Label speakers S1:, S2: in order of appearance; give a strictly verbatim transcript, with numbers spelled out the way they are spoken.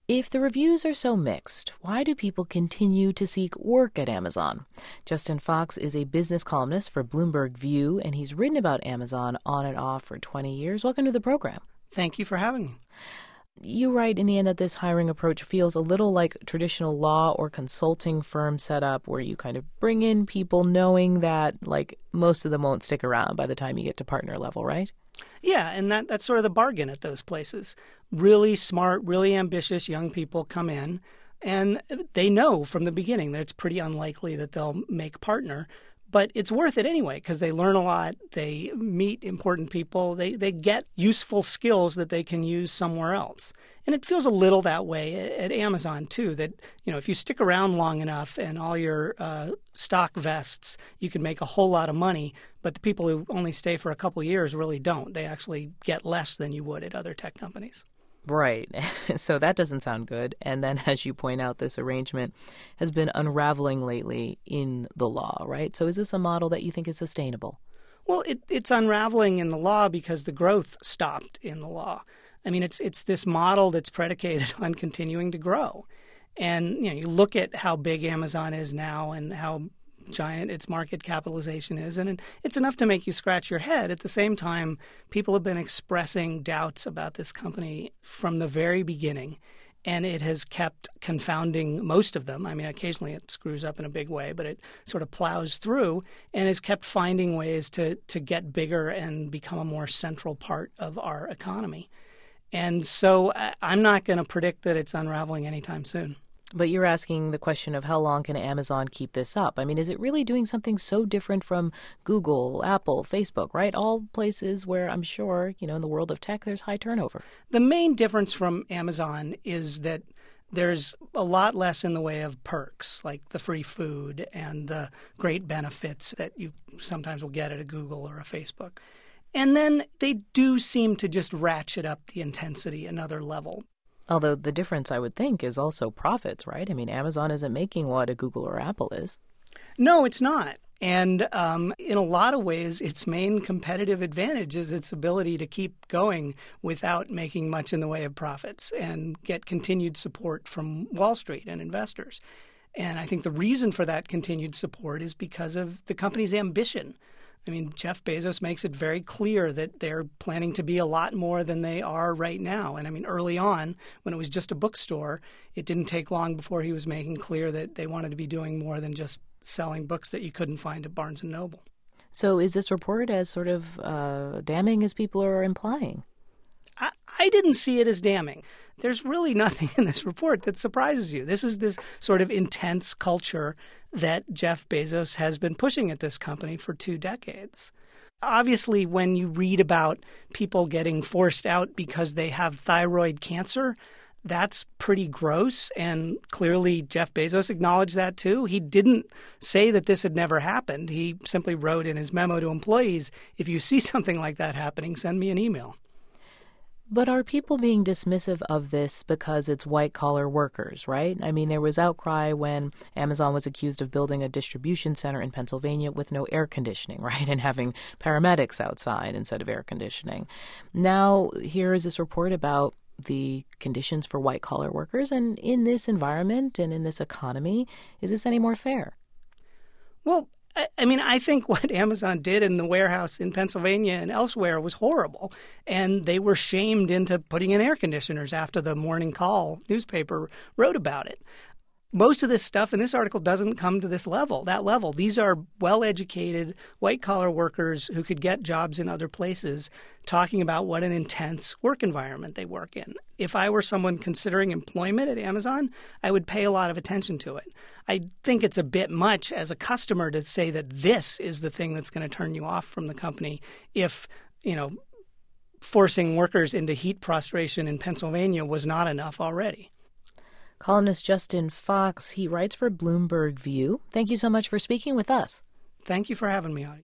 S1: If the reviews are so mixed, why do people continue to seek work at Amazon? Justin Fox is a business columnist for Bloomberg View, and he's written about Amazon on and off for twenty years. Welcome to the program.
S2: Thank you for having me.
S1: You write in the end that this hiring approach feels a little like traditional law or consulting firm setup, where you kind of bring in people knowing that, like, most of them won't stick around by the time you get to partner level, right?
S2: Yeah, and that, that's sort of the bargain at those places. Really smart, really ambitious young people come in, and they know from the beginning that it's pretty unlikely that they'll make partner. But it's worth it anyway because they learn a lot, they meet important people, they, they get useful skills that they can use somewhere else. And it feels a little that way at, at Amazon, too, that, you know, if you stick around long enough and all your uh, stock vests, you can make a whole lot of money. But the people who only stay for a couple of years really don't. They actually get less than you would at other tech companies.
S1: Right. So that doesn't sound good. And then, as you point out, this arrangement has been unraveling lately in the law, right? So is this a model that you think is sustainable?
S2: Well, it, it's unraveling in the law because the growth stopped in the law. I mean, it's it's this model that's predicated on continuing to grow. And, you know, you look at how big Amazon is now and how giant its market capitalization is, and it's enough to make you scratch your head. At the same time, people have been expressing doubts about this company from the very beginning, and it has kept confounding most of them. I mean, occasionally it screws up in a big way, but it sort of plows through and has kept finding ways to, to get bigger and become a more central part of our economy. And so I'm not going to predict that it's unraveling anytime soon.
S1: But you're asking the question of how long can Amazon keep this up? I mean, is it really doing something so different from Google, Apple, Facebook, right? All places where I'm sure, you know, in the world of tech, there's high turnover.
S2: The main difference from Amazon is that there's a lot less in the way of perks, like the free food and the great benefits that you sometimes will get at a Google or a Facebook. And then they do seem to just ratchet up the intensity another level.
S1: Although the difference, I would think, is also profits, right? I mean, Amazon isn't making what a Google or Apple is.
S2: No, it's not. And um, in a lot of ways, its main competitive advantage is its ability to keep going without making much in the way of profits and get continued support from Wall Street and investors. And I think the reason for that continued support is because of the company's ambition. I mean, Jeff Bezos makes it very clear that they're planning to be a lot more than they are right now. And I mean, early on, when it was just a bookstore, it didn't take long before he was making clear that they wanted to be doing more than just selling books that you couldn't find at Barnes and Noble.
S1: So is this report as sort of uh, damning as people are implying?
S2: I, I didn't see it as damning. There's really nothing in this report that surprises you. This is this sort of intense culture that Jeff Bezos has been pushing at this company for two decades. Obviously, when you read about people getting forced out because they have thyroid cancer, that's pretty gross. And clearly, Jeff Bezos acknowledged that, too. He didn't say that this had never happened. He simply wrote in his memo to employees, if you see something like that happening, send me an email.
S1: But are people being dismissive of this because it's white-collar workers, right? I mean, there was outcry when Amazon was accused of building a distribution center in Pennsylvania with no air conditioning, right, and having paramedics outside instead of air conditioning. Now, here is this report about the conditions for white-collar workers, and in this environment and in this economy, is this any more fair?
S2: Well, I mean, I think what Amazon did in the warehouse in Pennsylvania and elsewhere was horrible, and they were shamed into putting in air conditioners after the Morning Call newspaper wrote about it. Most of this stuff in this article doesn't come to this level, that level. These are well-educated, white-collar workers who could get jobs in other places talking about what an intense work environment they work in. If I were someone considering employment at Amazon, I would pay a lot of attention to it. I think it's a bit much as a customer to say that this is the thing that's going to turn you off from the company if, you know, forcing workers into heat prostration in Pennsylvania was not enough already.
S1: Columnist Justin Fox, he writes for Bloomberg View. Thank you so much for speaking with us.
S2: Thank you for having me, Audie.